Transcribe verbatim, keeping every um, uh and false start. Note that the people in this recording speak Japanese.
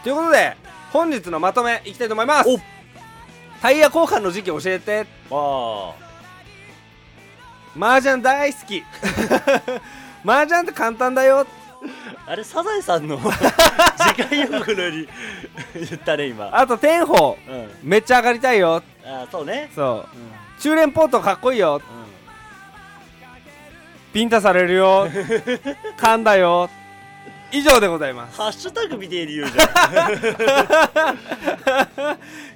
ということで本日のまとめいきたいと思います。 おタイヤ交換の時期教えて。 あ麻雀大好き麻雀って簡単だよ。 あれサザエさんの次回予告のように言ったね今。 あと天宝、 うん、 めっちゃ上がりたいよ。 あそうね。 そう、 うん、 中連ポートかっこいいよ、うん、ビンタされるよ噛んだよ。以上でございます。 ハッシュタグ見ているようじゃん